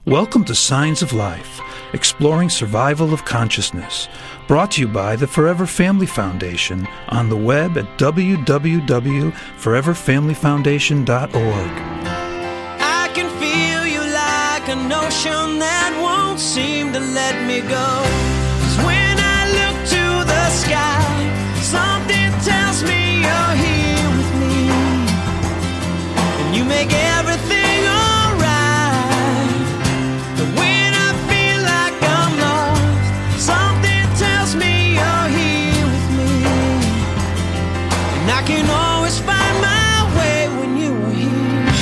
Welcome to Signs of Life, exploring survival of consciousness, brought to you by the Forever Family Foundation on the web at www.foreverfamilyfoundation.org. I can feel you like an ocean that won't seem to let me go. 'Cause when I look to the sky, something tells me you're here with me, and you make everything I can always find my way when you are here.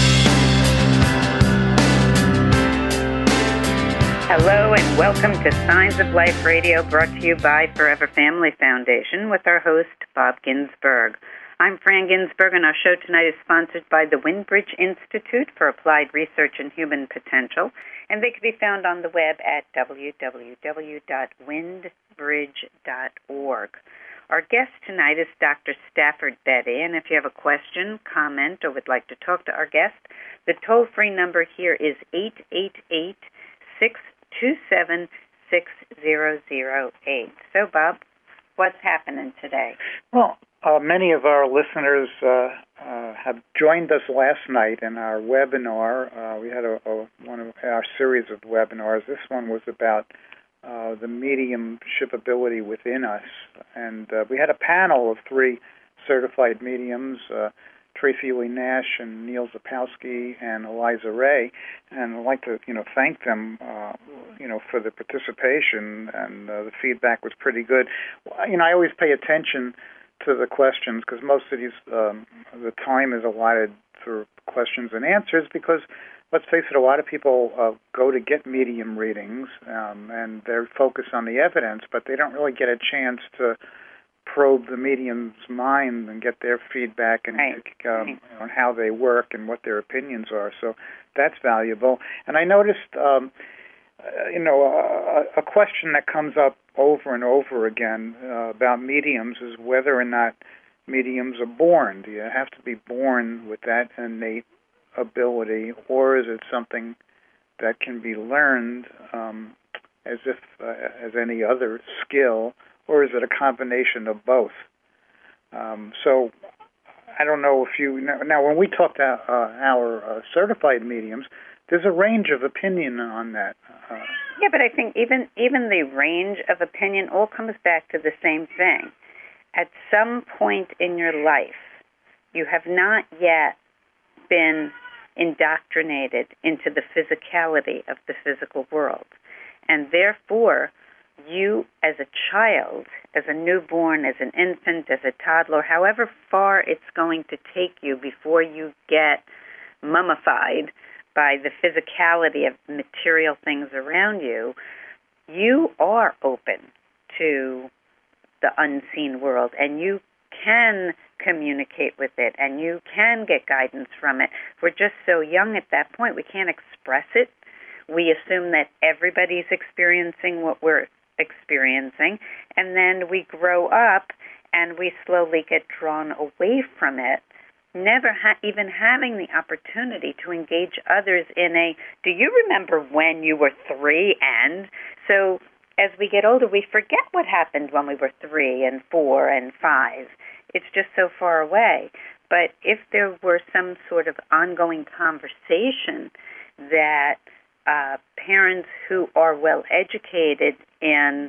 Hello and welcome to Signs of Life Radio, brought to you by Forever Family Foundation with our host, Bob Ginsberg. I'm Fran Ginsberg, and our show tonight is sponsored by the Windbridge Institute for Applied Research in Human Potential, and they can be found on the web at www.windbridge.org. Our guest tonight is Dr. Stafford Beddie, and if you have a question, comment, or would like to talk to our guest, the toll-free number here is 888-627-6008. So, Bob, what's happening today? Well, many of our listeners have joined us last night in our webinar. We had one of our series of webinars. This one was about the mediumship ability within us. And we had a panel of three certified mediums, Tracy Lee Nash and Neil Zapowski and Eliza Ray. And I'd like to, thank them, for the participation, and the feedback was pretty good. I always pay attention to the questions because most of these, the time is allotted for questions and answers because, let's face it, a lot of people go to get medium readings, and they're focused on the evidence, but they don't really get a chance to probe the medium's mind and get their feedback and on how they work and what their opinions are. So that's valuable. And I noticed, a question that comes up over and over again about mediums is whether or not mediums are born. Do you have to be born with that innate ability, or is it something that can be learned as any other skill, or is it a combination of both? So I don't know if you now when we talk to our certified mediums, there's a range of opinion on that. Yeah, but I think even the range of opinion all comes back to the same thing. At some point in your life, you have not yet been indoctrinated into the physicality of the physical world. And therefore, you as a child, as a newborn, as an infant, as a toddler, however far it's going to take you before you get mummified by the physicality of material things around you, you are open to the unseen world, and you can communicate with it, and you can get guidance from it. We're just so young at that point, we can't express it. We assume that everybody's experiencing what we're experiencing, and then we grow up and we slowly get drawn away from it, never even having the opportunity to engage others in a, do you remember when you were 3? And so as we get older, we forget what happened when we were 3 and 4 and 5. It's just so far away. But if there were some sort of ongoing conversation that parents who are well educated in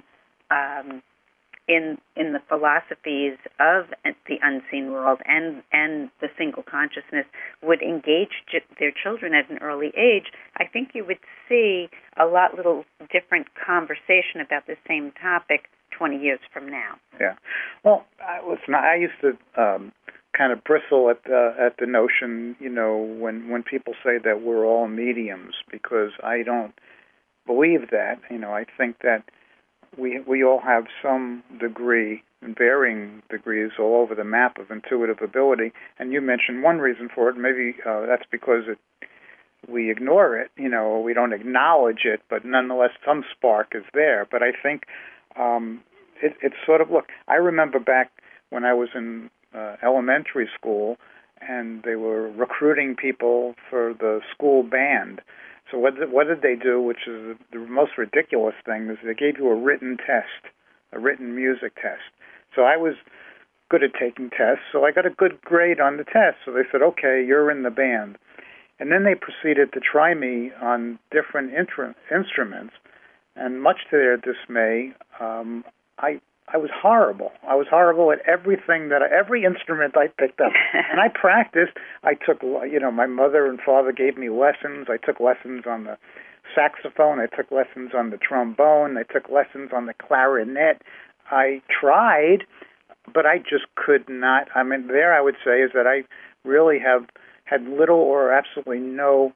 the philosophies of the unseen world and the single consciousness would engage their children at an early age, I think you would see a lot little different conversation about the same topic 20 years from now. Yeah. Well, listen, I used to kind of bristle at the notion, when people say that we're all mediums, because I don't believe that. I think that we all have some degree, in varying degrees, all over the map of intuitive ability. And you mentioned one reason for it. Maybe that's because we ignore it, or we don't acknowledge it, but nonetheless some spark is there. But I think it's sort of, look, I remember back when I was in elementary school, and they were recruiting people for the school band. So what did they do, which is the most ridiculous thing, is they gave you a written test, a written music test. So I was good at taking tests, so I got a good grade on the test. So they said, okay, you're in the band. And then they proceeded to try me on different instruments, and much to their dismay, I was horrible. I was horrible at everything every instrument I picked up. And I practiced. I took, my mother and father gave me lessons. I took lessons on the saxophone. I took lessons on the trombone. I took lessons on the clarinet. I tried, but I just could not. I mean, there I would say is that I really have had little or absolutely no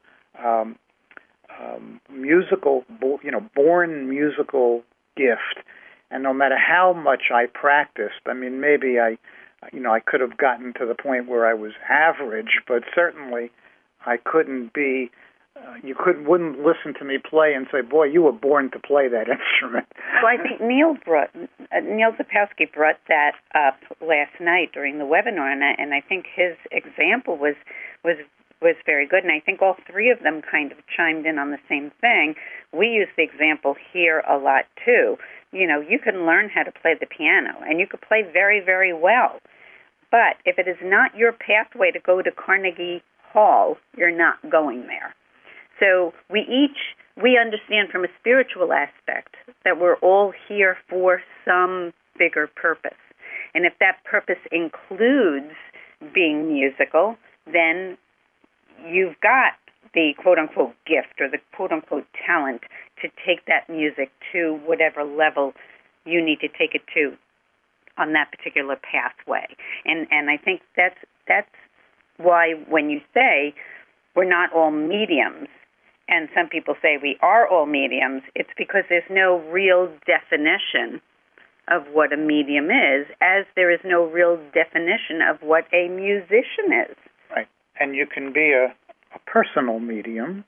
born musical gift. And no matter how much I practiced, I mean, maybe I could have gotten to the point where I was average, but certainly I couldn't be. Wouldn't listen to me play and say, "Boy, you were born to play that instrument." Well, I think Neil Zapowski brought that up last night during the webinar, and I think his example was very good, and I think all three of them kind of chimed in on the same thing. We use the example here a lot too. You can learn how to play the piano, and you could play very, very well. But if it is not your pathway to go to Carnegie Hall, you're not going there. So we understand from a spiritual aspect that we're all here for some bigger purpose. And if that purpose includes being musical, then you've got the quote-unquote gift or the quote-unquote talent to take that music to whatever level you need to take it to on that particular pathway. And I think that's why when you say we're not all mediums, and some people say we are all mediums, it's because there's no real definition of what a medium is, as there is no real definition of what a musician is. Right. And you can be a personal medium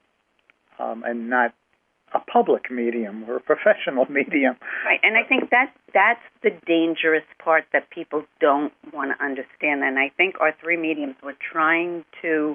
and not a public medium or a professional medium. Right, and I think that's the dangerous part that people don't want to understand. And I think our three mediums were trying to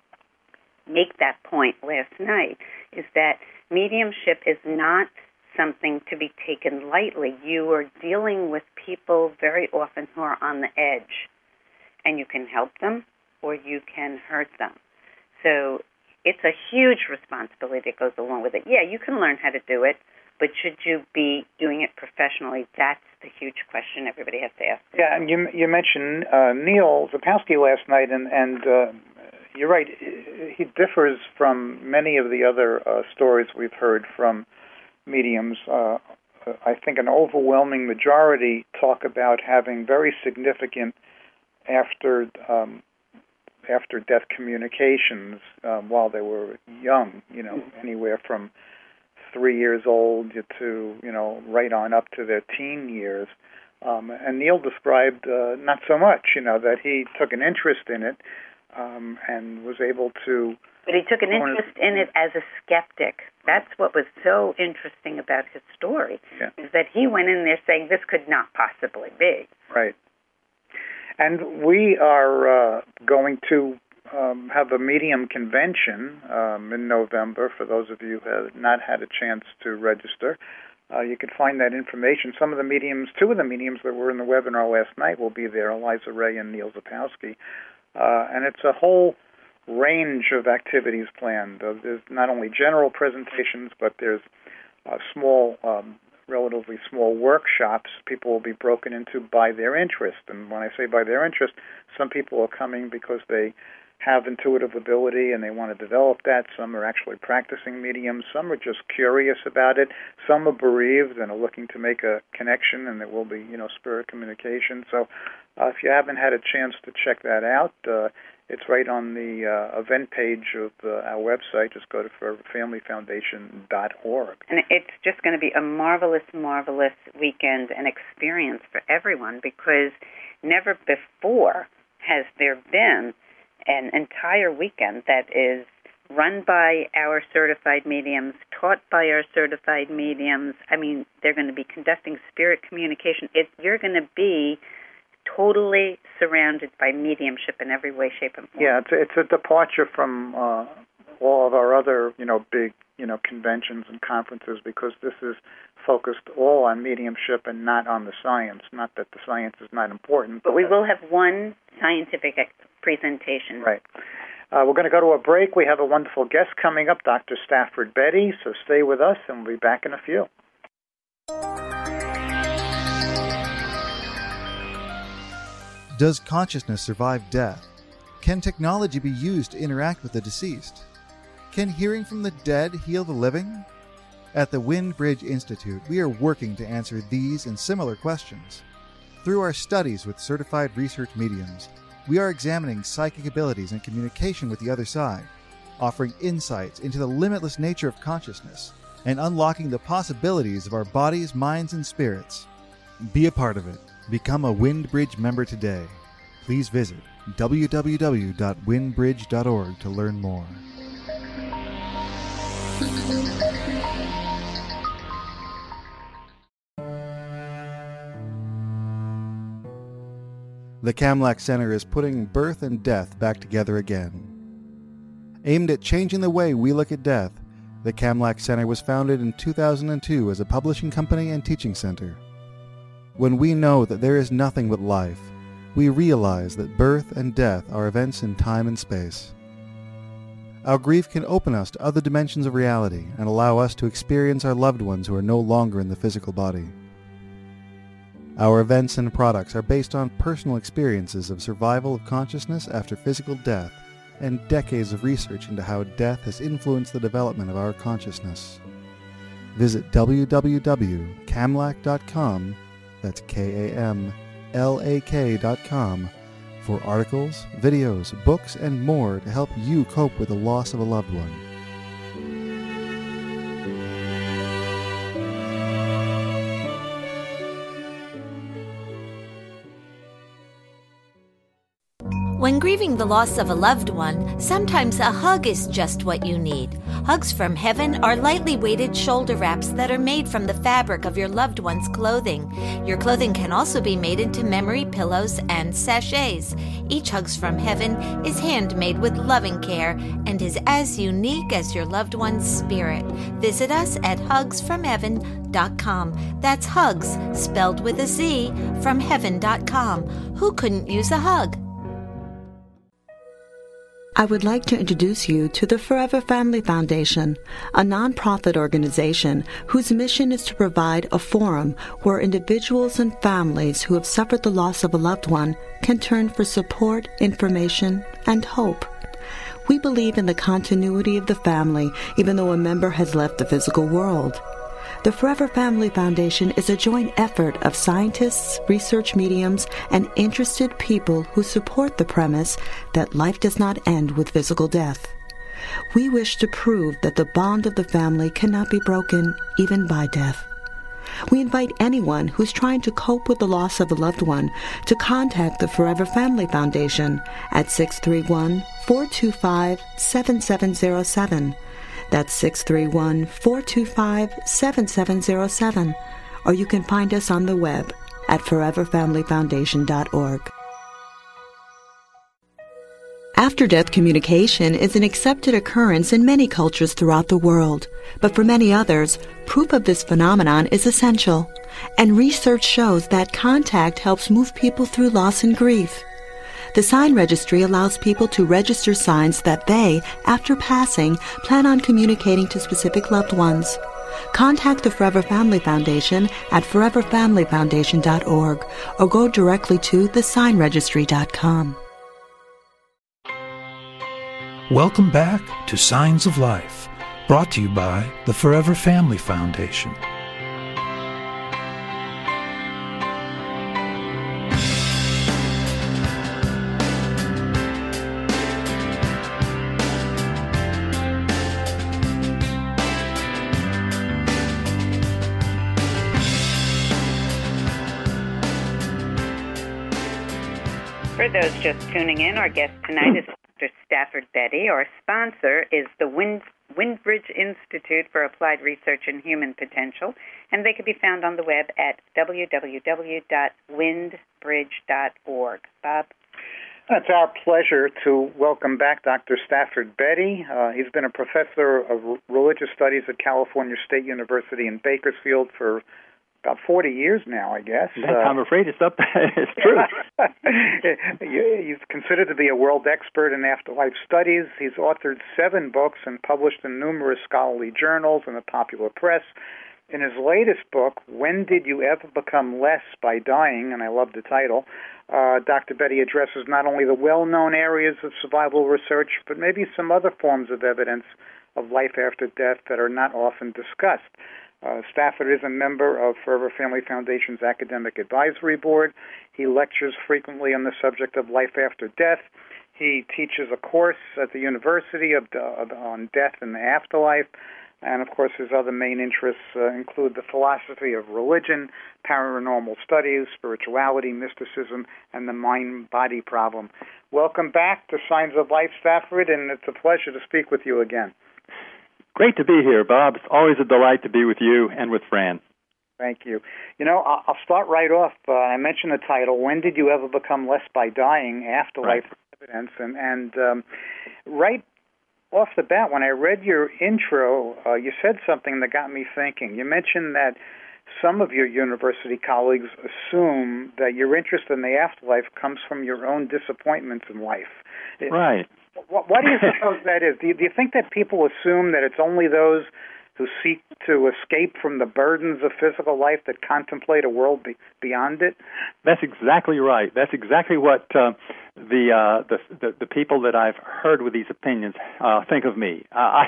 make that point last night, is that mediumship is not something to be taken lightly. You are dealing with people very often who are on the edge, and you can help them or you can hurt them. So it's a huge responsibility that goes along with it. Yeah, you can learn how to do it, but should you be doing it professionally? That's the huge question everybody has to ask. Yeah, and you mentioned Neil Zapowski last night, and you're right. He differs from many of the other stories we've heard from mediums. I think an overwhelming majority talk about having very significant after-death communications while they were young, anywhere from 3 years old to, right on up to their teen years. And Neil described not so much, that he took an interest in it and was able to... But he took an interest in it as a skeptic. That's what was so interesting about his story, is that he went in there saying this could not possibly be. Right. And we are going to have a medium convention in November. For those of you who have not had a chance to register, you can find that information. Two of the mediums that were in the webinar last night will be there, Eliza Ray and Neil Zapowski. And it's a whole range of activities planned. There's not only general presentations, but there's relatively small workshops. People will be broken into by their interest. And when I say by their interest, some people are coming because they have intuitive ability and they want to develop that. Some are actually practicing mediums. Some are just curious about it. Some are bereaved and are looking to make a connection, and there will be, spirit communication. So if you haven't had a chance to check that out, it's right on the event page of our website. Just go to foreverfamilyfoundation.org. And it's just going to be a marvelous, marvelous weekend and experience for everyone, because never before has there been an entire weekend that is run by our certified mediums, taught by our certified mediums. I mean, they're going to be conducting spirit communication. You're going to be totally surrounded by mediumship in every way, shape, and form. Yeah, it's a departure from all of our other, big, conventions and conferences, because this is focused all on mediumship and not on the science. Not that the science is not important. But we will have one scientific presentation. Right. We're going to go to a break. We have a wonderful guest coming up, Dr. Stafford Betty, so stay with us, and we'll be back in a few. Does consciousness survive death? Can technology be used to interact with the deceased? Can hearing from the dead heal the living? At the Wind Bridge Institute, we are working to answer these and similar questions. Through our studies with certified research mediums, we are examining psychic abilities and communication with the other side, offering insights into the limitless nature of consciousness, and unlocking the possibilities of our bodies, minds, and spirits. Be a part of it. Become a Wind Bridge member today. Please visit www.windbridge.org to learn more. The Kamlach Center is putting birth and death back together again. Aimed at changing the way we look at death, the Kamlach Center was founded in 2002 as a publishing company and teaching center. When we know that there is nothing but life, we realize that birth and death are events in time and space. Our grief can open us to other dimensions of reality and allow us to experience our loved ones who are no longer in the physical body. Our events and products are based on personal experiences of survival of consciousness after physical death and decades of research into how death has influenced the development of our consciousness. Visit www.kamlach.com, that's KAMLAK.com, for articles, videos, books, and more to help you cope with the loss of a loved one. When grieving the loss of a loved one, sometimes a hug is just what you need. Hugs from Heaven are lightly weighted shoulder wraps that are made from the fabric of your loved one's clothing. Your clothing can also be made into memory pillows and sachets. Each Hugs from Heaven is handmade with loving care and is as unique as your loved one's spirit. Visit us at hugsfromheaven.com. That's hugs, spelled with a Z, from heaven.com. Who couldn't use a hug? I would like to introduce you to the Forever Family Foundation, a nonprofit organization whose mission is to provide a forum where individuals and families who have suffered the loss of a loved one can turn for support, information, and hope. We believe in the continuity of the family, even though a member has left the physical world. The Forever Family Foundation is a joint effort of scientists, research mediums, and interested people who support the premise that life does not end with physical death. We wish to prove that the bond of the family cannot be broken even by death. We invite anyone who's trying to cope with the loss of a loved one to contact the Forever Family Foundation at 631-425-7707. That's 631-425-7707. Or you can find us on the web at foreverfamilyfoundation.org. After-death communication is an accepted occurrence in many cultures throughout the world, but for many others, proof of this phenomenon is essential, and research shows that contact helps move people through loss and grief. The Sign Registry allows people to register signs that they, after passing, plan on communicating to specific loved ones. Contact the Forever Family Foundation at foreverfamilyfoundation.org or go directly to thesignregistry.com. Welcome back to Signs of Life, brought to you by the Forever Family Foundation. For those just tuning in, our guest tonight is Dr. Stafford Betty. Our sponsor is the Windbridge Institute for Applied Research in Human Potential, and they can be found on the web at www.windbridge.org. Bob? It's our pleasure to welcome back Dr. Stafford Bettey. He's been a professor of religious studies at California State University in Bakersfield for about 40 years now, I guess. I'm afraid it's up. It's true. He's considered to be a world expert in afterlife studies. He's authored 7 books and published in numerous scholarly journals and the popular press. In his latest book, When Did You Ever Become Less by Dying, and I love the title, Dr. Bettey addresses not only the well-known areas of survival research, but maybe some other forms of evidence of life after death that are not often discussed. Stafford is a member of Forever Family Foundation's Academic Advisory Board. He lectures frequently on the subject of life after death. He teaches a course at the university on death and the afterlife. And, of course, his other main interests include the philosophy of religion, paranormal studies, spirituality, mysticism, and the mind-body problem. Welcome back to Signs of Life, Stafford, and it's a pleasure to speak with you again. Great to be here, Bob. It's always a delight to be with you and with Fran. Thank you. You know, I'll start right off. I mentioned the title, When Did You Ever Become Less by Dying? Afterlife Evidence. And right off the bat, when I read your intro, you said something that got me thinking. You mentioned that some of your university colleagues assume that your interest in the afterlife comes from your own disappointments in life. Right. What do you suppose that is? Do you think that people assume that it's only those who seek to escape from the burdens of physical life that contemplate a world beyond it? That's exactly right. That's exactly what the people that I've heard with these opinions think of me. I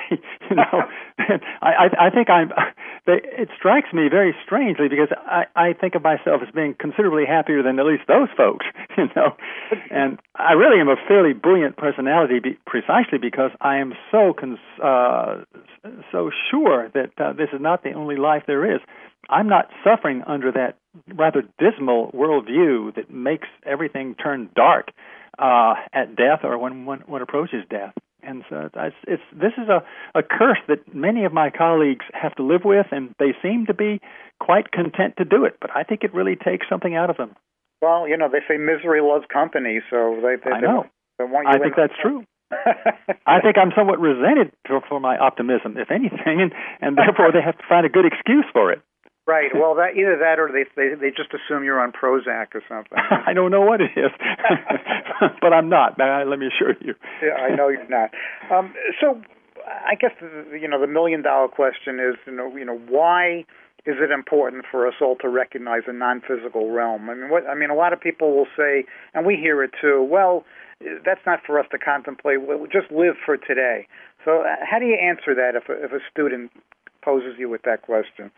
think it strikes me very strangely because I think of myself as being considerably happier than at least those folks, And I really am a fairly brilliant personality precisely because I am so sure that this is not the only life there is. I'm not suffering under that rather dismal worldview that makes everything turn dark at death or when one approaches death. And so this is a curse that many of my colleagues have to live with, and they seem to be quite content to do it. But I think it really takes something out of them. Well, they say misery loves company, so I know. They want you I think that's true. I think I'm somewhat resented for my optimism, if anything, and therefore they have to find a good excuse for it. Right. Well, either that or they just assume you're on Prozac or something. I don't know what it is, but I'm not. Let me assure you. Yeah, I know you're not. So, I guess the million-dollar question is, why is it important for us all to recognize a non-physical realm? A lot of people will say, and we hear it too. Well, that's not for us to contemplate. We'll just live for today. So, how do you answer that if a student poses you with that question?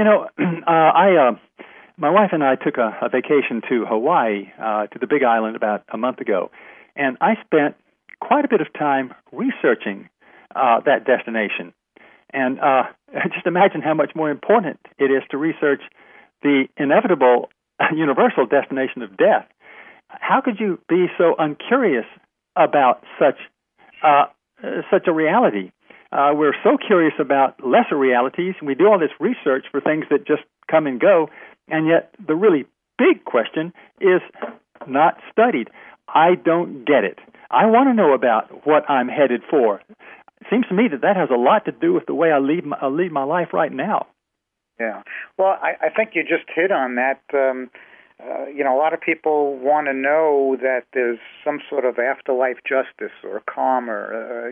My wife and I took a vacation to Hawaii, to the Big Island about a month ago, and I spent quite a bit of time researching that destination. And just imagine how much more important it is to research the inevitable universal destination of death. How could you be so uncurious about such a reality? We're so curious about lesser realities, and we do all this research for things that just come and go, and yet the really big question is not studied. I don't get it. I want to know about what I'm headed for. It seems to me that has a lot to do with the way I lead my life right now. Yeah. Well, I think you just hit on that. A lot of people want to know that there's some sort of afterlife justice or karma,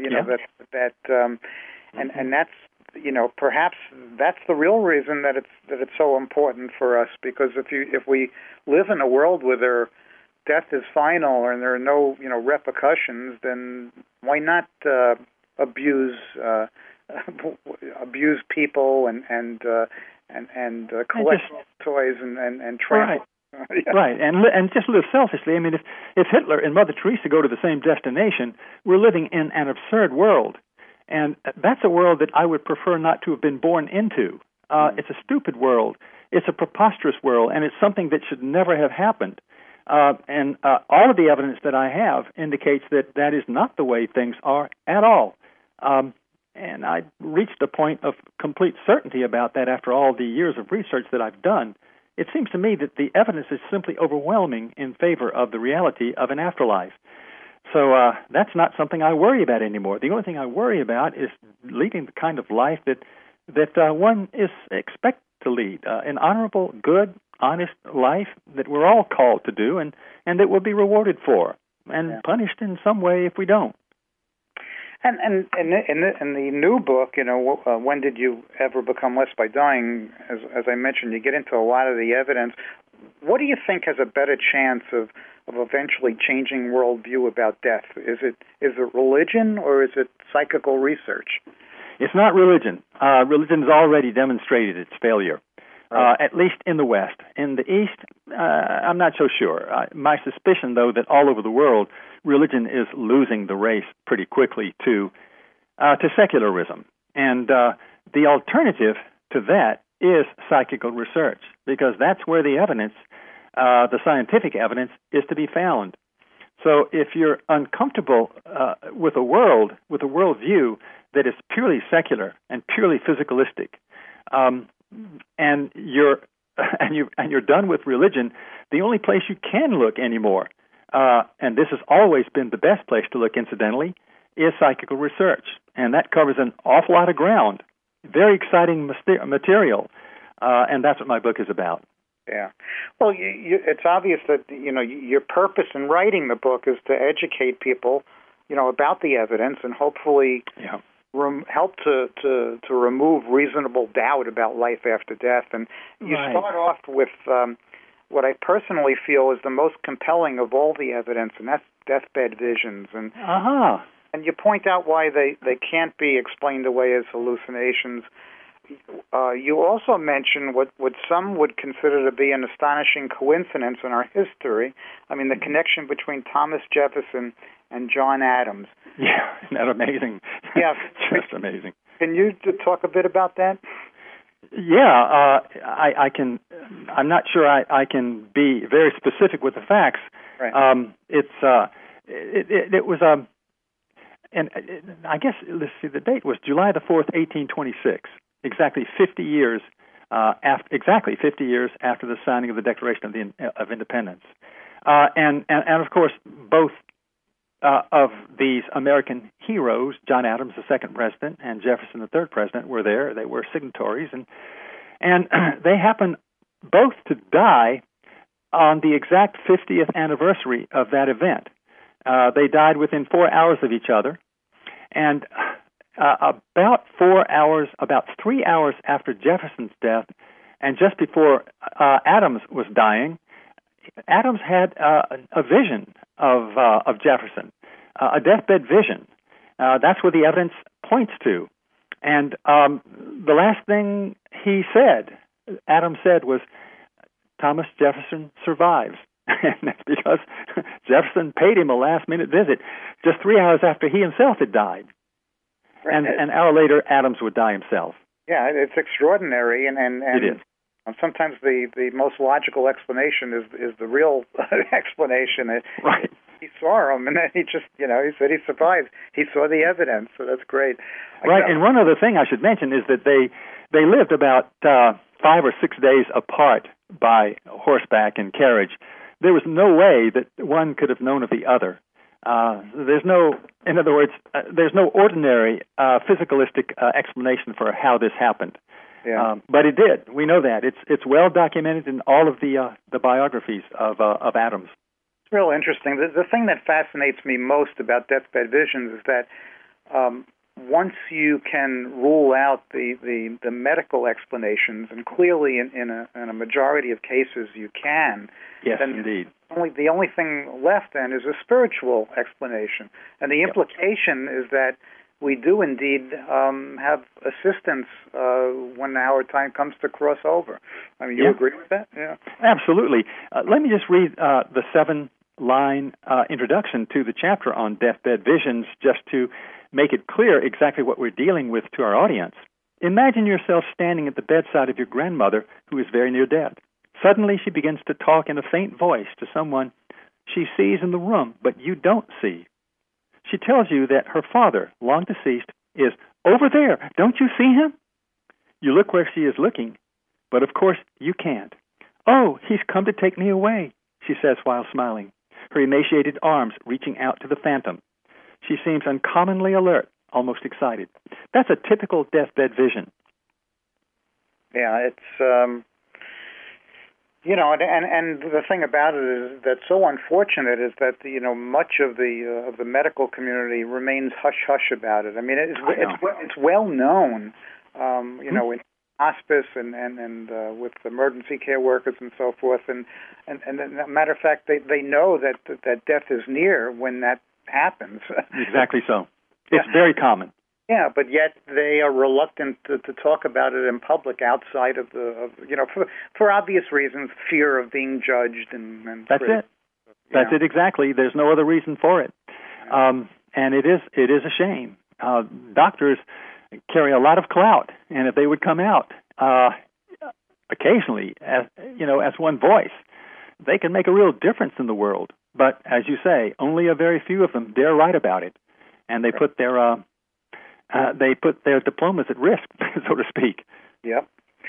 and that's, perhaps that's the real reason that it's so important for us, because if we live in a world where death is final and there are no, repercussions, then why not abuse people and collect toys and trample. Right. Right, and just live selfishly. If Hitler and Mother Teresa go to the same destination, we're living in an absurd world, and that's a world that I would prefer not to have been born into. It's a stupid world. It's a preposterous world, and it's something that should never have happened. And all of the evidence that I have indicates that is not the way things are at all. And I reached a point of complete certainty about that after all the years of research that I've done. It seems to me that the evidence is simply overwhelming in favor of the reality of an afterlife. So that's not something I worry about anymore. The only thing I worry about is leading the kind of life that one is expected to lead, an honorable, good, honest life that we're all called to do, and that we'll be rewarded for, and punished in some way if we don't. And in the new book, When Did You Ever Become Less by Dying, as I mentioned, you get into a lot of the evidence. What do you think has a better chance of eventually changing worldview about death? Is it religion or is it psychical research? It's not religion. Religion has already demonstrated its failure, at least in the West. In the East, I'm not so sure. My suspicion, though, that all over the world, religion is losing the race pretty quickly to secularism. And the alternative to that is psychical research, because that's where the evidence, the scientific evidence, is to be found. So if you're uncomfortable with a worldview that is purely secular and purely physicalistic, and you're done with religion, the only place you can look anymore, and this has always been the best place to look, incidentally, is psychical research, and that covers an awful lot of ground. Very exciting material, and that's what my book is about. Yeah. Well, it's obvious that your purpose in writing the book is to educate people, about the evidence and hopefully help to remove reasonable doubt about life after death. And you start off with what I personally feel is the most compelling of all the evidence, and that's deathbed visions. And and you point out why they can't be explained away as hallucinations. You also mention what some would consider to be an astonishing coincidence in our history. I mean, the connection between Thomas Jefferson and John Adams. Yeah, isn't that amazing? Yeah. Just amazing. Can you talk a bit about that? Yeah, I can. I'm not sure I can be very specific with the facts. Right. It was and I guess, let's see, the date was July the 4th, 1826. Exactly 50 years after the signing of the Declaration of Independence, and of course both of these American heroes, John Adams, the second president, and Jefferson, the third president, were there. They were signatories, and they happened both to die on the exact 50th anniversary of that event. They died within 4 hours of each other, and about 3 hours after Jefferson's death, and just before Adams was dying, Adams had a vision of Jefferson, a deathbed vision. That's what the evidence points to. And the last thing Adams said was, Thomas Jefferson survives. And that's because Jefferson paid him a last-minute visit just 3 hours after he himself had died. Right. And an hour later, Adams would die himself. Yeah, it's extraordinary, and it is. Sometimes the most logical explanation is the real explanation. Right. He saw him, and then he just, he said he survived. He saw the evidence, so that's great. Right, and one other thing I should mention is that they lived about 5 or 6 days apart by horseback and carriage. There was no way that one could have known of the other. There's no ordinary physicalistic explanation for how this happened. Yeah. But it did. We know that. It's well documented in all of the biographies of Adams. It's real interesting. The thing that fascinates me most about deathbed visions is that once you can rule out the medical explanations, and clearly in a majority of cases you can. Yes, indeed. The only thing left then is a spiritual explanation, and the implication is that we do indeed have assistance when our time comes to cross over. I mean, you agree with that? Yeah. Absolutely. Let me just read the 7-line introduction to the chapter on deathbed visions, just to make it clear exactly what we're dealing with to our audience. Imagine yourself standing at the bedside of your grandmother who is very near death. Suddenly she begins to talk in a faint voice to someone she sees in the room, but you don't see. She tells you that her father, long deceased, is over there. Don't you see him? You look where she is looking, but of course you can't. Oh, he's come to take me away, she says while smiling. her emaciated arms reaching out to the phantom. She seems uncommonly alert, almost excited. That's a typical deathbed vision. Yeah, it's, and the thing about it is that's so unfortunate is that, much of the medical community remains hush-hush about it. I mean, it's well known, in hospice and with emergency care workers and so forth. And as a matter of fact, they know that death is near when that happens. Exactly so. It's very common. Yeah, but yet they are reluctant to talk about it in public outside of for obvious reasons, fear of being judged and that's it. That's it exactly. There's no other reason for it, and it is a shame. Doctors carry a lot of clout, and if they would come out occasionally, as one voice, they can make a real difference in the world. But as you say, only a very few of them dare write about it, and they put their diplomas at risk, so to speak. Yep.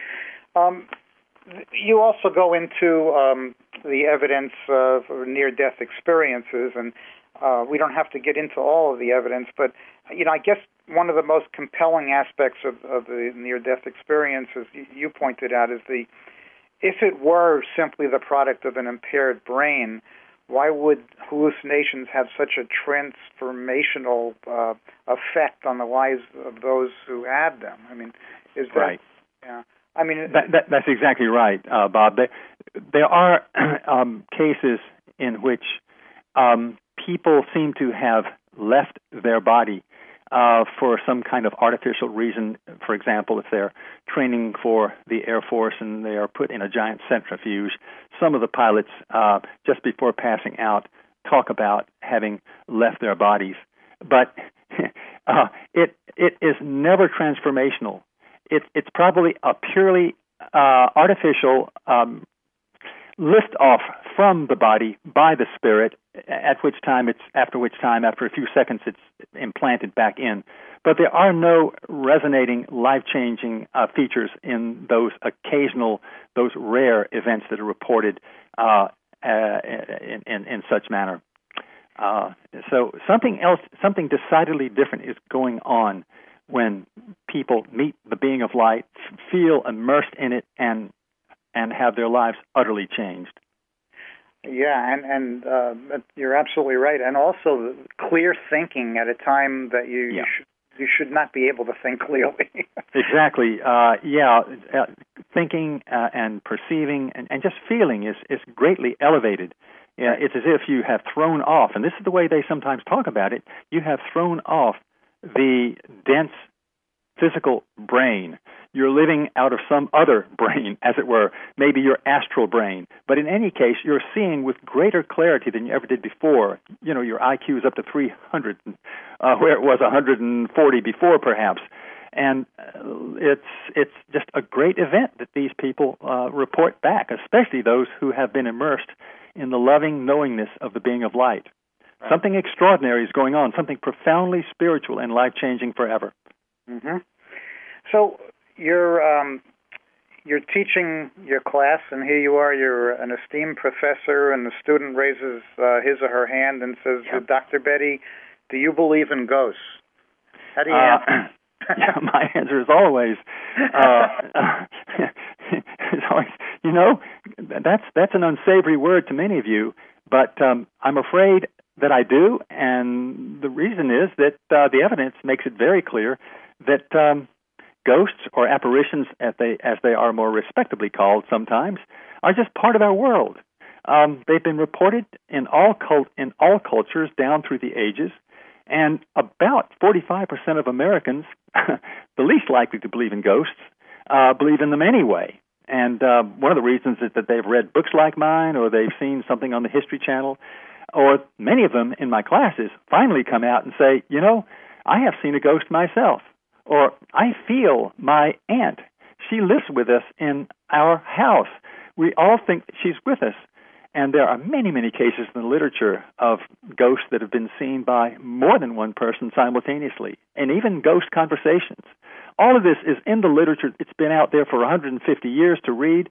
You also go into the evidence for near-death experiences, and we don't have to get into all of the evidence, but I guess one of the most compelling aspects of the near-death experiences you pointed out is if it were simply the product of an impaired brain, why would hallucinations have such a transformational effect on the lives of those who have them? I mean, is that right? Yeah. I mean, that's exactly right, Bob. There are cases in which people seem to have left their body for some kind of artificial reason. For example, if they're training for the Air Force and they are put in a giant centrifuge, some of the pilots, just before passing out, talk about having left their bodies. But it is never transformational. It's probably a purely artificial lift off from the body by the spirit, after which time, after a few seconds, it's implanted back in. But there are no resonating, life-changing features in those rare events that are reported in such manner. So something decidedly different is going on when people meet the being of light, feel immersed in it, and have their lives utterly changed. Yeah, and you're absolutely right. And also clear thinking at a time that you should not be able to think clearly. Exactly. Thinking and perceiving and just feeling is greatly elevated. Yeah, it's as if you have thrown off, and this is the way they sometimes talk about it, you have thrown off the dense physical brain. You're living out of some other brain, as it were, maybe your astral brain. But in any case, you're seeing with greater clarity than you ever did before. Your IQ is up to 300, where it was 140 before, perhaps. And it's just a great event that these people report back, especially those who have been immersed in the loving knowingness of the being of light. Right. Something extraordinary is going on, something profoundly spiritual and life-changing forever. Mm-hmm. So you're teaching your class, and here you are, you're an esteemed professor, and the student raises his or her hand and says, Dr. Betty, do you believe in ghosts? How do you answer? My answer is always, that's an unsavory word to many of you, but I'm afraid that I do, and the reason is that the evidence makes it very clear that ghosts, or apparitions as they are more respectably called sometimes, are just part of our world. They've been reported in all cultures down through the ages, and about 45% of Americans, the least likely to believe in ghosts, believe in them anyway. And one of the reasons is that they've read books like mine, or they've seen something on the History Channel, or many of them in my classes finally come out and say, I have seen a ghost myself, or I feel my aunt. She lives with us in our house. We all think that she's with us. And there are many, many cases in the literature of ghosts that have been seen by more than one person simultaneously, and even ghost conversations. All of this is in the literature. It's been out there for 150 years to read,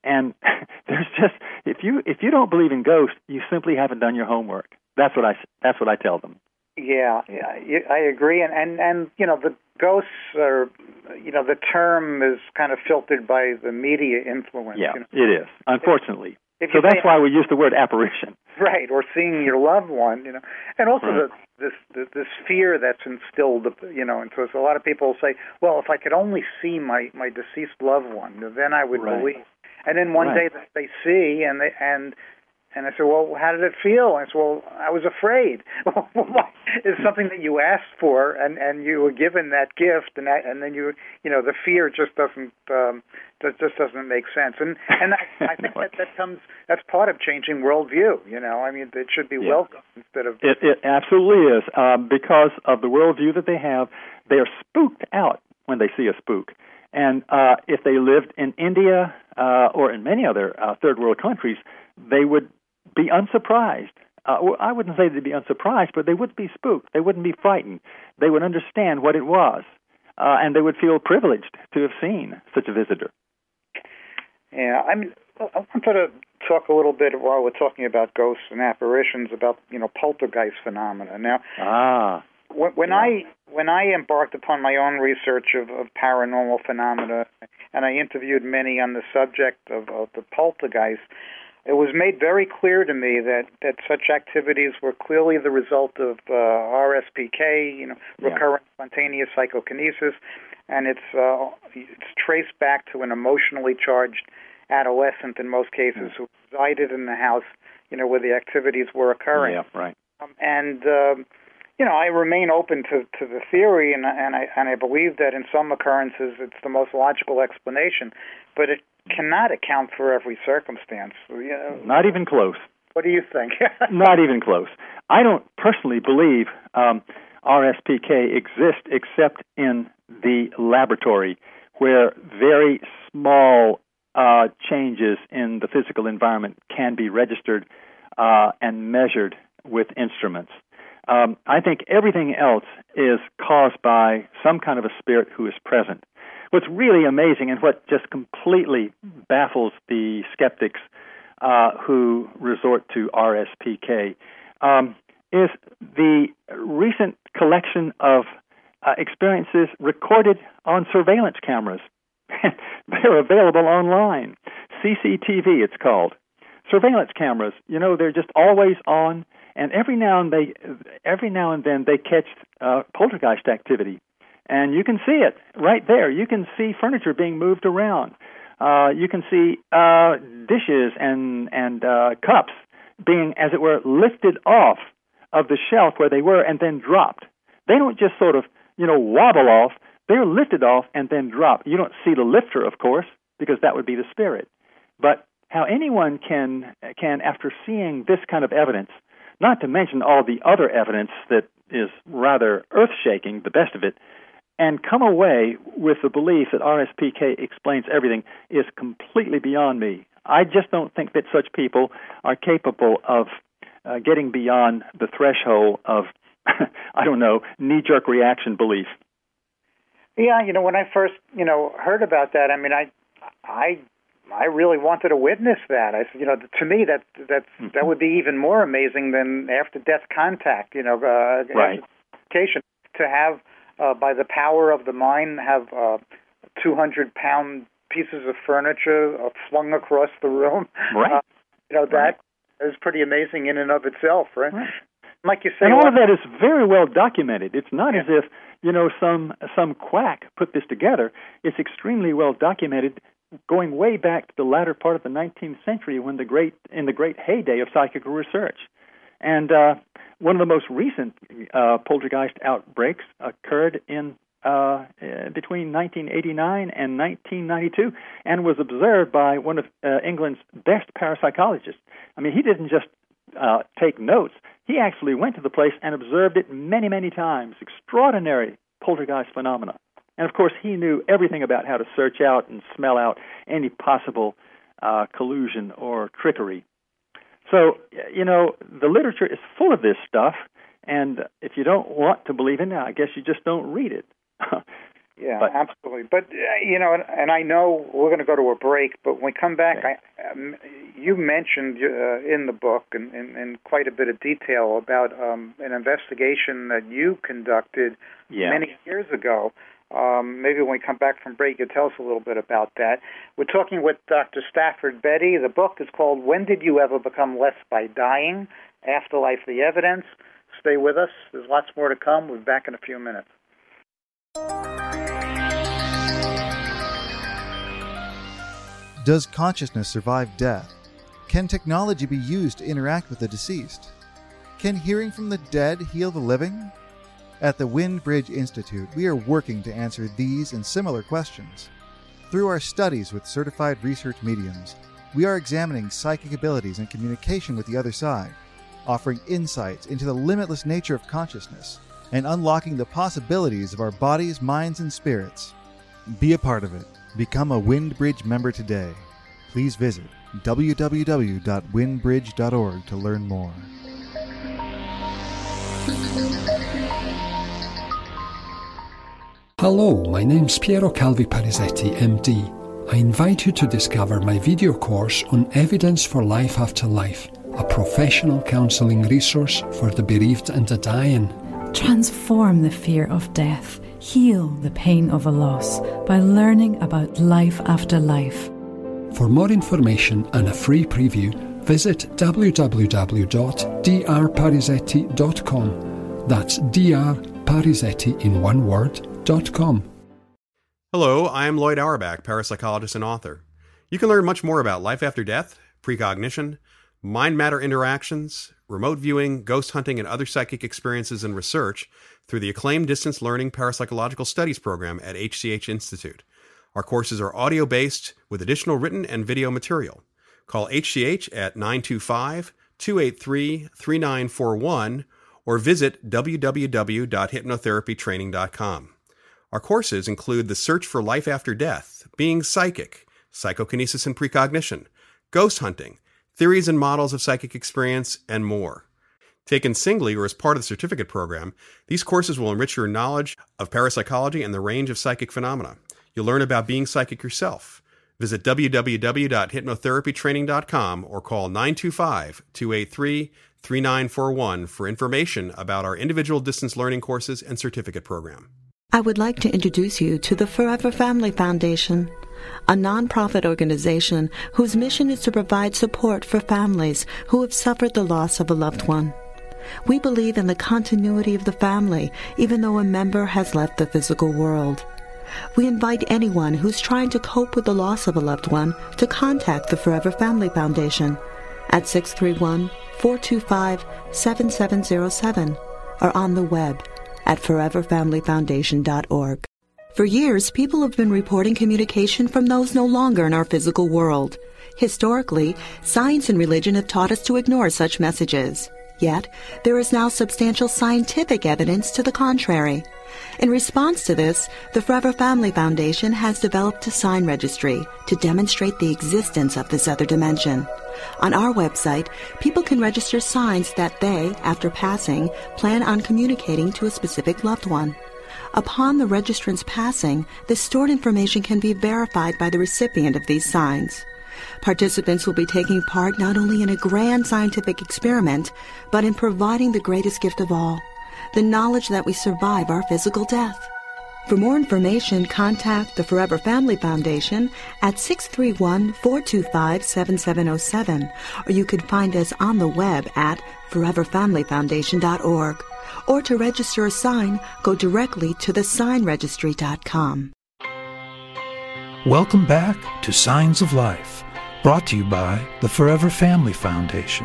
And there's just if you don't believe in ghosts, you simply haven't done your homework. That's what I tell them. Yeah, I agree. And the ghosts are, the term is kind of filtered by the media influence. Yeah, it is, unfortunately. So that's why we use the word apparition. Right, or seeing your loved one, and also this fear that's instilled, and so a lot of people say, well, if I could only see my deceased loved one, then I would believe. And then one day they see, and I said, well, how did it feel? And I said, well, I was afraid. It's something that you asked for, and you were given that gift, and then the fear just doesn't make sense. And I think that's part of changing worldview. It should be welcome instead of. It absolutely is, because of the worldview that they have. They are spooked out when they see a spook. And if they lived in India or in many other third world countries, they would be unsurprised. I wouldn't say they'd be unsurprised, but they wouldn't be spooked. They wouldn't be frightened. They would understand what it was, and they would feel privileged to have seen such a visitor. Yeah, I wanted to talk a little bit while we're talking about ghosts and apparitions about poltergeist phenomena. Now, when I embarked upon my own research of paranormal phenomena, and I interviewed many on the subject of the poltergeist, it was made very clear to me that such activities were clearly the result of RSPK, recurrent spontaneous psychokinesis, and it's traced back to an emotionally charged adolescent in most cases who resided in the house, where the activities were occurring. Yeah, right. I remain open to the theory, and I believe that in some occurrences it's the most logical explanation, but it cannot account for every circumstance. Not even close. What do you think? Not even close. I don't personally believe RSPK exists except in the laboratory, where very small changes in the physical environment can be registered and measured with instruments. I think everything else is caused by some kind of a spirit who is present. What's really amazing and what just completely baffles the skeptics who resort to RSPK is the recent collection of experiences recorded on surveillance cameras. They're available online. CCTV, it's called. Surveillance cameras, they're just always on, and every now and then they catch poltergeist activity. And you can see it right there. You can see furniture being moved around. You can see dishes and cups being, as it were, lifted off of the shelf where they were and then dropped. They don't just sort of, wobble off. They're lifted off and then dropped. You don't see the lifter, of course, because that would be the spirit. But how anyone can, after seeing this kind of evidence, not to mention all the other evidence that is rather earth-shaking, the best of it, and come away with the belief that RSPK explains everything is completely beyond me. I just don't think that such people are capable of getting beyond the threshold of, knee-jerk reaction belief. Yeah, when I first, heard about that, I really wanted to witness that. To me, that would be even more amazing than after-death contact, right. To have, by the power of the mind, have 200-pound pieces of furniture flung across the room. Right. That is pretty amazing in and of itself, right? Like you say, and all of that is very well documented. It's not as if some quack put this together. It's extremely well documented, going way back to the latter part of the 19th century, when in the great heyday of psychical research. And one of the most recent poltergeist outbreaks occurred in between 1989 and 1992, and was observed by one of England's best parapsychologists. He didn't just take notes. He actually went to the place and observed it many, many times. Extraordinary poltergeist phenomena. And, of course, he knew everything about how to search out and smell out any possible collusion or trickery. So, the literature is full of this stuff, and if you don't want to believe in it, I guess you just don't read it. Yeah, absolutely. But, and I know we're going to go to a break, but when we come back, you mentioned in the book in quite a bit of detail about an investigation that you conducted many years ago. Maybe when we come back from break, you tell us a little bit about that. We're talking with Dr. Stafford Bettey. The book is called When Did You Ever Become Less by Dying? Afterlife, the Evidence. Stay with us. There's lots more to come. We'll be back in a few minutes. Does consciousness survive death? Can technology be used to interact with the deceased? Can hearing from the dead heal the living? At the Windbridge Institute, we are working to answer these and similar questions. Through our studies with certified research mediums, we are examining psychic abilities and communication with the other side, offering insights into the limitless nature of consciousness, and unlocking the possibilities of our bodies, minds, and spirits. Be a part of it. Become a Windbridge member today. Please visit www.windbridge.org to learn more. Hello, my name's Piero Calvi Parisetti, MD. I invite you to discover my video course on Evidence for Life After Life, a professional counselling resource for the bereaved and the dying. Transform the fear of death. Heal the pain of a loss by learning about life after life. For more information and a free preview, visit www.drparisetti.com. That's drparisetti in one word.com. Hello, I am Lloyd Auerbach, parapsychologist and author. You can learn much more about life after death, precognition, mind-matter interactions, remote viewing, ghost hunting, and other psychic experiences and research through the acclaimed Distance Learning Parapsychological Studies program at HCH Institute. Our courses are audio-based with additional written and video material. Call HCH at 925-283-3941 or visit www.hypnotherapytraining.com. Our courses include The Search for Life After Death, Being Psychic, Psychokinesis and Precognition, Ghost Hunting, Theories and Models of Psychic Experience, and more. Taken singly or as part of the certificate program, these courses will enrich your knowledge of parapsychology and the range of psychic phenomena. You'll learn about being psychic yourself. Visit www.hypnotherapytraining.com or call 925-283-3941 for information about our individual distance learning courses and certificate program. I would like to introduce you to the Forever Family Foundation, a nonprofit organization whose mission is to provide support for families who have suffered the loss of a loved one. We believe in the continuity of the family, even though a member has left the physical world. We invite anyone who's trying to cope with the loss of a loved one to contact the Forever Family Foundation at 631-425-7707 or on the web at foreverfamilyfoundation.org. For years, people have been reporting communication from those no longer in our physical world. Historically, science and religion have taught us to ignore such messages. Yet, there is now substantial scientific evidence to the contrary. In response to this, the Forever Family Foundation has developed a sign registry to demonstrate the existence of this other dimension. On our website, people can register signs that they, after passing, plan on communicating to a specific loved one. Upon the registrant's passing, the stored information can be verified by the recipient of these signs. Participants will be taking part not only in a grand scientific experiment, but in providing the greatest gift of all, the knowledge that we survive our physical death. For more information, contact the Forever Family Foundation at 631-425-7707, or you can find us on the web at foreverfamilyfoundation.org. Or to register a sign, go directly to thesignregistry.com. Welcome back to Signs of Life, brought to you by the Forever Family Foundation.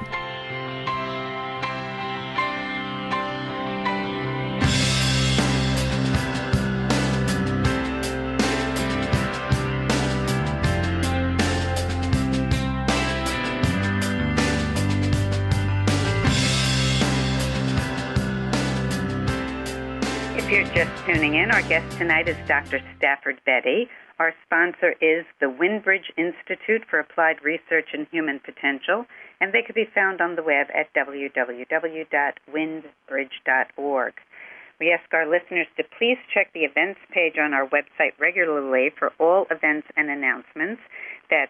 If you're just tuning in, our guest tonight is Dr. Stafford Bettey. Our sponsor is the Windbridge Institute for Applied Research in Human Potential, and they can be found on the web at www.windbridge.org. We ask our listeners to please check the events page on our website regularly for all events and announcements. That's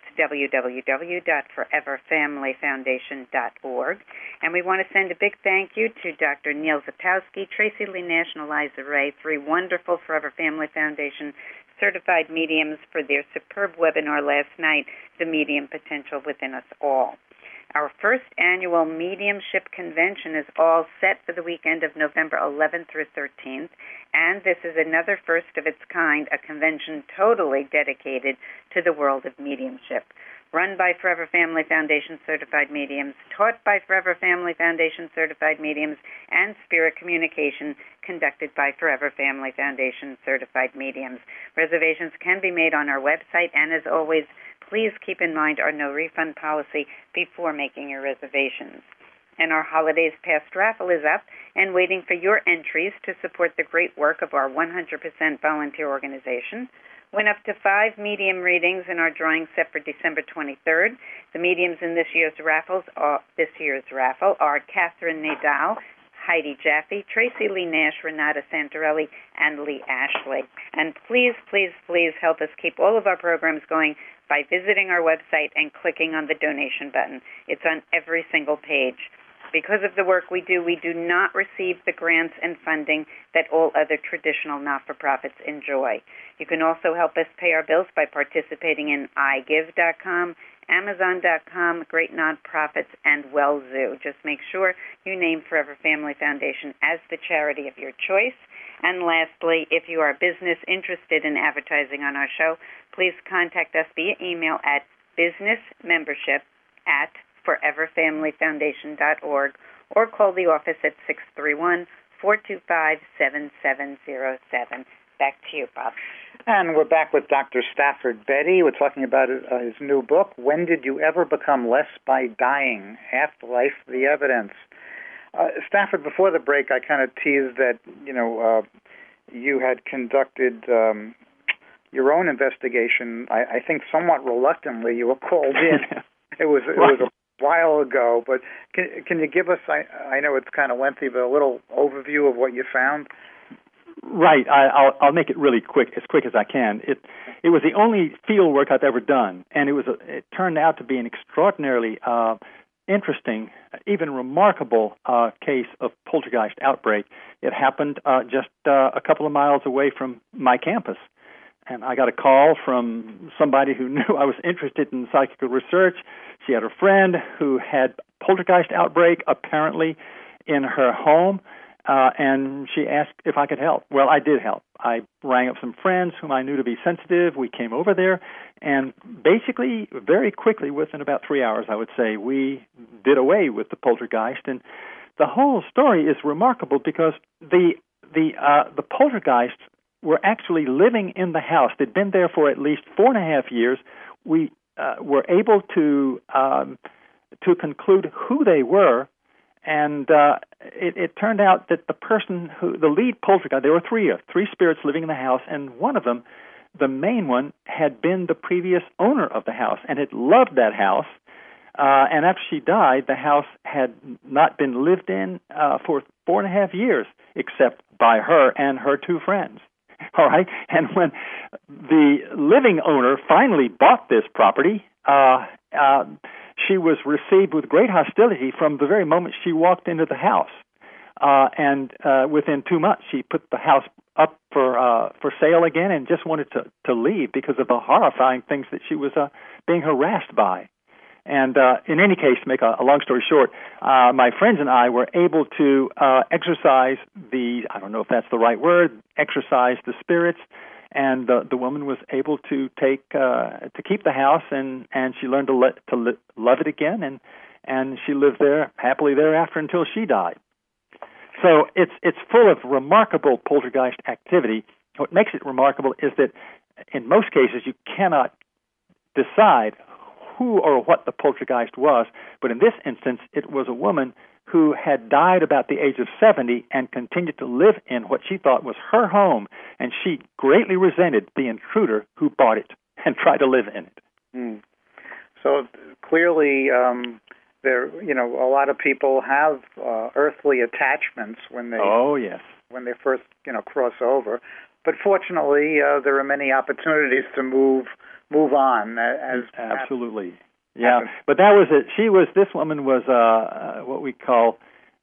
www.foreverfamilyfoundation.org. And we want to send a big thank you to Dr. Neil Zapowski, Tracy Lee Nash, and Eliza Ray, three wonderful Forever Family Foundation certified mediums, for their superb webinar last night, The Medium Potential Within Us All. Our first annual mediumship convention is all set for the weekend of November 11th through 13th, and this is another first of its kind, a convention totally dedicated to the world of mediumship. Run by Forever Family Foundation certified mediums, taught by Forever Family Foundation certified mediums, and spirit communication conducted by Forever Family Foundation certified mediums. Reservations can be made on our website, and as always, please keep in mind our no refund policy before making your reservations. And our Holidays Past raffle is up and waiting for your entries to support the great work of our 100% volunteer organization. Win up to 5 medium readings in our drawing set for December 23rd. The mediums in this year's raffle are Catherine Nadal, Heidi Jaffe, Tracy Lee Nash, Renata Santorelli, and Lee Ashley. And please, please, please help us keep all of our programs going by visiting our website and clicking on the donation button. It's on every single page. Because of the work we do not receive the grants and funding that all other traditional not-for-profits enjoy. You can also help us pay our bills by participating in iGive.com, Amazon.com, Great Nonprofits, and WellZoo. Just make sure you name Forever Family Foundation as the charity of your choice. And lastly, if you are a business interested in advertising on our show, please contact us via email at businessmembership@foreverfamilyfoundation.org or call the office at 631-425-7707. Back to you, Bob. And we're back with Dr. Stafford Beatty. We're talking about his new book, When Did You Ever Become Less by Dying? Afterlife, the Evidence. Stafford, before the break, I kind of teased that, you had conducted your own investigation. I think somewhat reluctantly you were called in. It was a while ago, but can you give us, I know it's kind of lengthy, but a little overview of what you found? Right. I'll make it really quick, as quick as I can. It was the only field work I've ever done, and it turned out to be an extraordinarily interesting, even remarkable case of poltergeist outbreak. It happened just a couple of miles away from my campus. And I got a call from somebody who knew I was interested in psychical research. She had a friend who had poltergeist outbreak, apparently, in her home, and she asked if I could help. Well, I did help. I rang up some friends whom I knew to be sensitive. We came over there, and basically, very quickly, within about 3 hours, I would say, we did away with the poltergeist. And the whole story is remarkable because the poltergeists were actually living in the house. They'd been there for at least 4.5 years. We were able to conclude who they were, and it turned out that the lead poltergeist, there were three spirits living in the house, and one of them, the main one, had been the previous owner of the house and had loved that house. And after she died, the house had not been lived in for 4.5 years, except by her and her 2 friends. All right, and when the living owner finally bought this property, she was received with great hostility from the very moment she walked into the house. And within 2 months, she put the house up for sale again and just wanted to leave because of the horrifying things that she was being harassed by. And in any case, to make a long story short, my friends and I were able to exorcise I don't know if that's the right word, exorcise the spirits, and the woman was able to keep the house, and she learned to love it again, and she lived there happily thereafter until she died. So it's full of remarkable poltergeist activity. What makes it remarkable is that in most cases you cannot decide who or what the poltergeist was, but in this instance, it was a woman who had died about the age of 70 and continued to live in what she thought was her home, and she greatly resented the intruder who bought it and tried to live in it. Mm. So clearly, a lot of people have earthly attachments when they when they first, cross over. But fortunately, there are many opportunities to move on. Absolutely, yeah. But that was it. This woman was what we call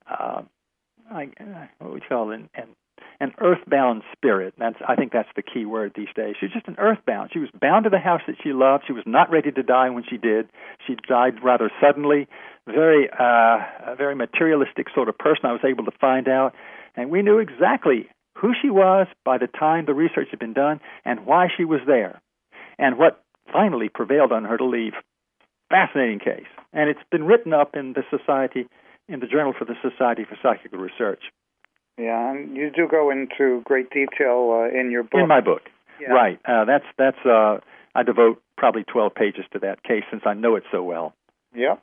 an earthbound spirit. I think that's the key word these days. She's just an earthbound. She was bound to the house that she loved. She was not ready to die when she did. She died rather suddenly. A very materialistic sort of person, I was able to find out. And we knew exactly who she was by the time the research had been done and why she was there and what finally prevailed on her to leave. Fascinating case. And it's been written up in the Journal for the Society for Psychical Research. Yeah, and you do go into great detail in your book. In my book, yeah. Right. I devote probably 12 pages to that case since I know it so well. Yeah.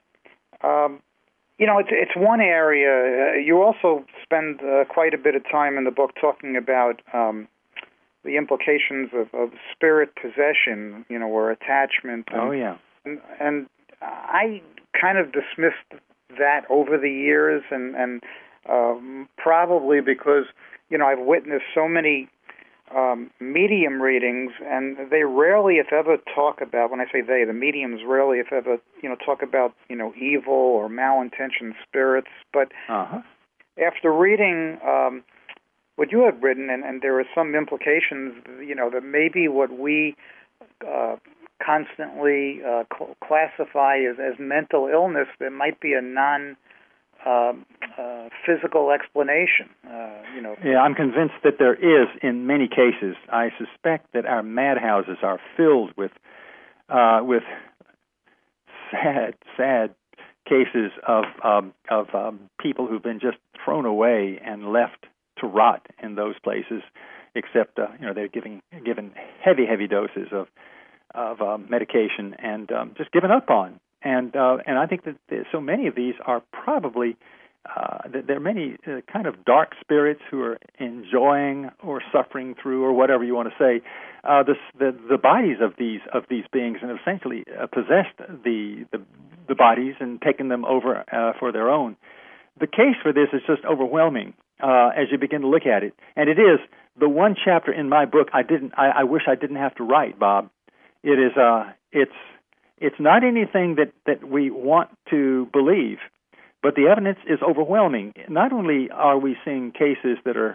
It's one area. You also spend quite a bit of time in the book talking about the implications of spirit possession, or attachment. And I kind of dismissed that over the years, and probably because, I've witnessed so many medium readings, and they rarely, if ever, talk about, when I say they, the mediums rarely, if ever, talk about, evil or malintentioned spirits. But after reading what you had written, and there are some implications, that maybe what we constantly classify as mental illness, there might be a physical explanation. Yeah, I'm convinced that there is in many cases. I suspect that our madhouses are filled with sad cases of people who've been just thrown away and left to rot in those places. Except they're given heavy doses of medication and just given up on. And I think that so many of these are probably there are many kind of dark spirits who are enjoying or suffering through, or whatever you want to say, the bodies of these beings, and essentially possessed the bodies and taken them over for their own. The case for this is just overwhelming as you begin to look at it, and it is the one chapter in my book I wish I didn't have to write, Bob. It is it's not anything that we want to believe, but the evidence is overwhelming. Not only are we seeing cases that are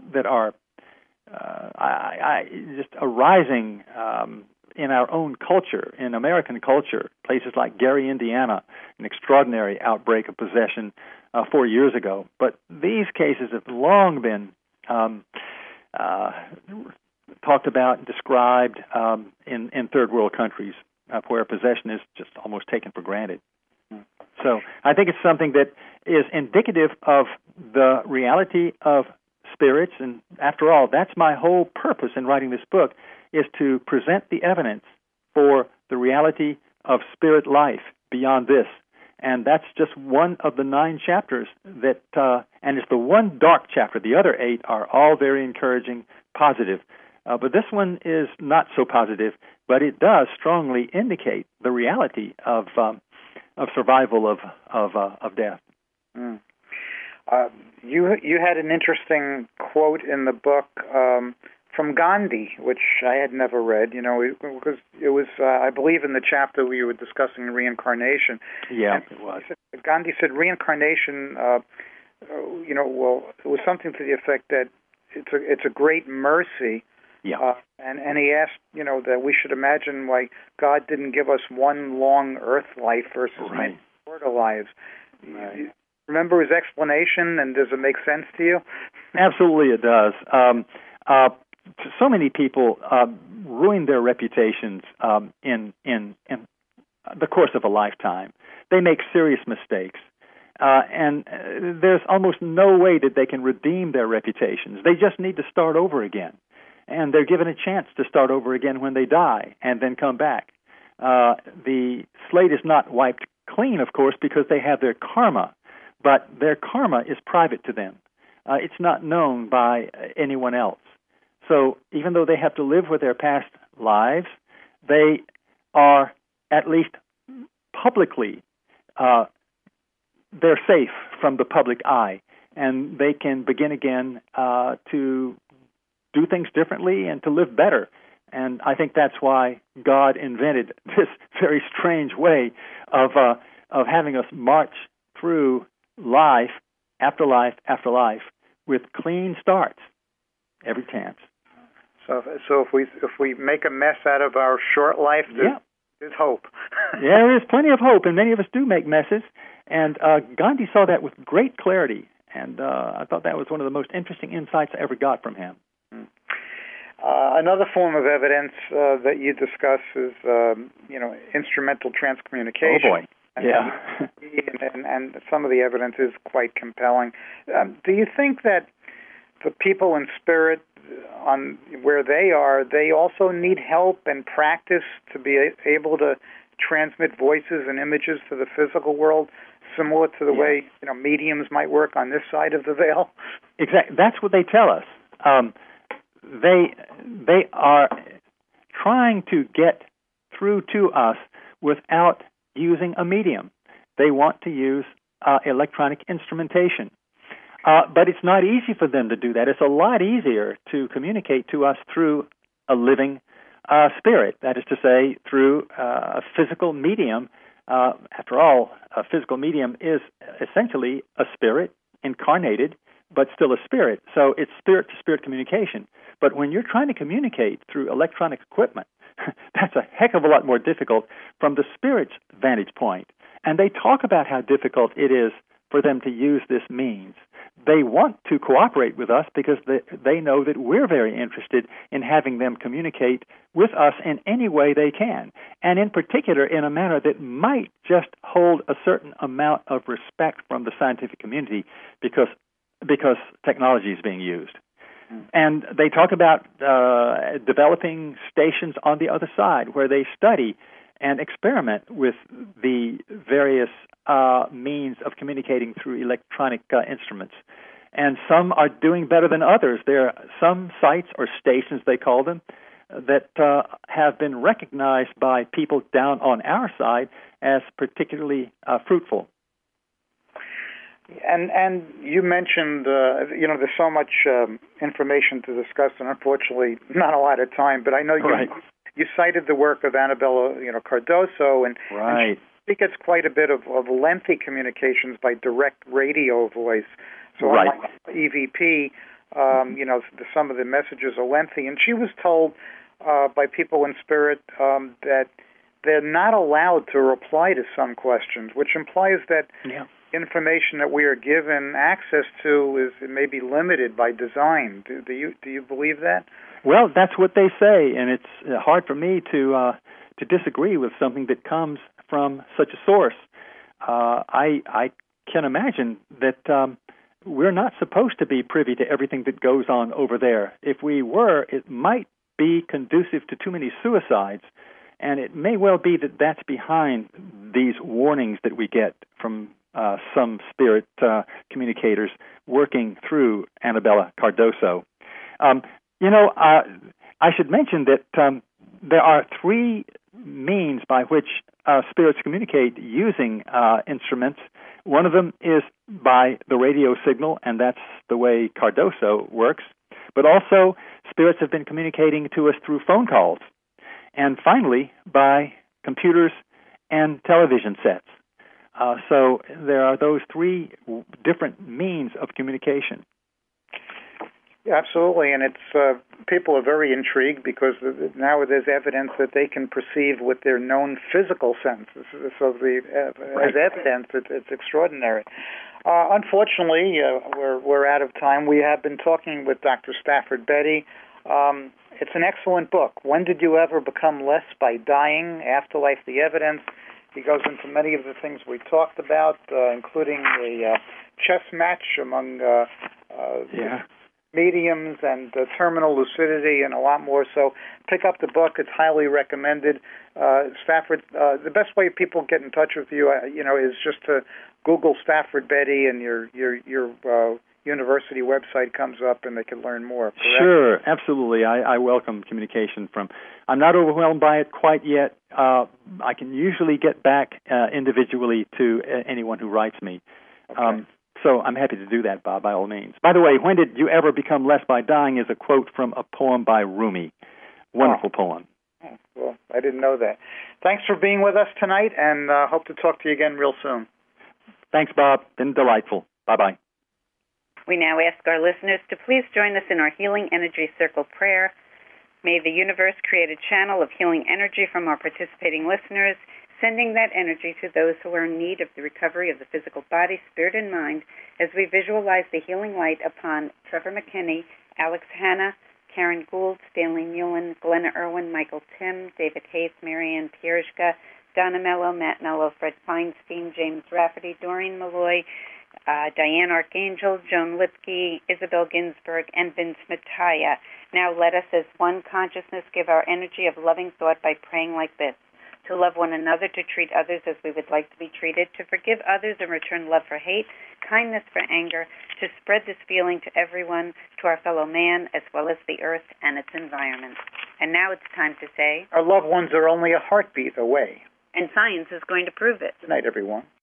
just arising in our own culture, in American culture, places like Gary, Indiana, an extraordinary outbreak of possession 4 years ago. But these cases have long been talked about and described in third world countries where possession is just almost taken for granted. So I think it's something that is indicative of the reality of spirits, and after all, that's my whole purpose in writing this book, is to present the evidence for the reality of spirit life beyond this. And that's just one of the 9 chapters and it's the one dark chapter. The other 8 are all very encouraging, positive. But this one is not so positive, but it does strongly indicate the reality of survival of death. Mm. You had an interesting quote in the book from Gandhi, which I had never read. Because it was, I believe, in the chapter where you were discussing reincarnation. Yeah, it was. Gandhi said reincarnation. It was something to the effect that it's a great mercy. Yeah. And he asked, that we should imagine why God didn't give us one long earth life versus many shorter lives. Right. Remember his explanation, and does it make sense to you? Absolutely, it does. So many people ruin their reputations in the course of a lifetime. They make serious mistakes. And there's almost no way that they can redeem their reputations. They just need to start over again. And they're given a chance to start over again when they die and then come back. The slate is not wiped clean, of course, because they have their karma, but their karma is private to them. It's not known by anyone else. So even though they have to live with their past lives, they are at least publicly, they're safe from the public eye. and they can begin again to do things differently and to live better. And I think that's why God invented this very strange way of having us march through life after life after life with clean starts every chance. So if we make a mess out of our short life, there's hope. Yeah, there is plenty of hope, and many of us do make messes. And Gandhi saw that with great clarity, and I thought that was one of the most interesting insights I ever got from him. Another form of evidence that you discuss is, instrumental transcommunication. Oh boy, and some of the evidence is quite compelling. Do you think that the people in spirit, on where they are, they also need help and practice to be able to transmit voices and images to the physical world, similar to the way mediums might work on this side of the veil? Exactly. That's what they tell us. They are trying to get through to us without using a medium. They want to use electronic instrumentation. But it's not easy for them to do that. It's a lot easier to communicate to us through a living spirit, that is to say, through a physical medium. After all, a physical medium is essentially a spirit incarnated, but still a spirit. So it's spirit-to-spirit communication. But when you're trying to communicate through electronic equipment, that's a heck of a lot more difficult from the spirit's vantage point. And they talk about how difficult it is for them to use this means. They want to cooperate with us because they know that we're very interested in having them communicate with us in any way they can, and in particular in a manner that might just hold a certain amount of respect from the scientific community because technology is being used. And they talk about developing stations on the other side where they study and experiment with the various means of communicating through electronic instruments. And some are doing better than others. There are some sites or stations, they call them, that have been recognized by people down on our side as particularly fruitful. And you mentioned, there's so much information to discuss, and unfortunately not a lot of time, but I know you cited the work of Annabella Cardoso, and she gets quite a bit of lengthy communications by direct radio voice. So unlike EVP, some of the messages are lengthy. And she was told by people in spirit that they're not allowed to reply to some questions, which implies that information that we are given access to is maybe limited by design. Do you believe that? Well, that's what they say, and it's hard for me to disagree with something that comes from such a source. I can imagine that we're not supposed to be privy to everything that goes on over there. If we were, it might be conducive to too many suicides, and it may well be that that's behind these warnings that we get from some spirit communicators working through Annabella Cardoso. I should mention that there are three means by which spirits communicate using instruments. One of them is by the radio signal, and that's the way Cardoso works. But also, spirits have been communicating to us through phone calls. And finally, by computers and television sets. So there are those three different means of communication. Yeah, absolutely, and it's people are very intrigued because now there's evidence that they can perceive with their known physical senses. So as evidence, it's extraordinary. Unfortunately, we're out of time. We have been talking with Dr. Stafford Bettey. It's an excellent book. When Did You Ever Become Less by Dying? Afterlife, the Evidence. He goes into many of the things we talked about, including a chess match among mediums and terminal lucidity and a lot more. So pick up the book. It's highly recommended. Stafford, the best way people get in touch with you, is just to Google Stafford Bettey, and your university website comes up and they can learn more. Correct? Sure, absolutely. I welcome communication from. I'm not overwhelmed by it quite yet. I can usually get back individually to anyone who writes me. Okay. So I'm happy to do that, Bob, by all means. By the way, When Did You Ever Become Less by Dying is a quote from a poem by Rumi. Wonderful poem. Oh, well, I didn't know that. Thanks for being with us tonight, and hope to talk to you again real soon. Thanks, Bob. Been delightful. Bye-bye. We now ask our listeners to please join us in our Healing Energy Circle prayer. May the universe create a channel of healing energy from our participating listeners, sending that energy to those who are in need of the recovery of the physical body, spirit, and mind, as we visualize the healing light upon Trevor McKinney, Alex Hanna, Karen Gould, Stanley Mullen, Glenna Irwin, Michael Tim, David Hayes, Marianne Pierzka, Donna Mello, Matt Mello, Fred Feinstein, James Rafferty, Doreen Malloy, Diane Archangel, Joan Lipke, Isabel Ginsberg, and Vince Mataya. Now let us as one consciousness give our energy of loving thought by praying like this: to love one another, to treat others as we would like to be treated, to forgive others and return love for hate, kindness for anger, to spread this feeling to everyone, to our fellow man, as well as the earth and its environment. And now it's time to say, our loved ones are only a heartbeat away. And science is going to prove it. Good night, everyone.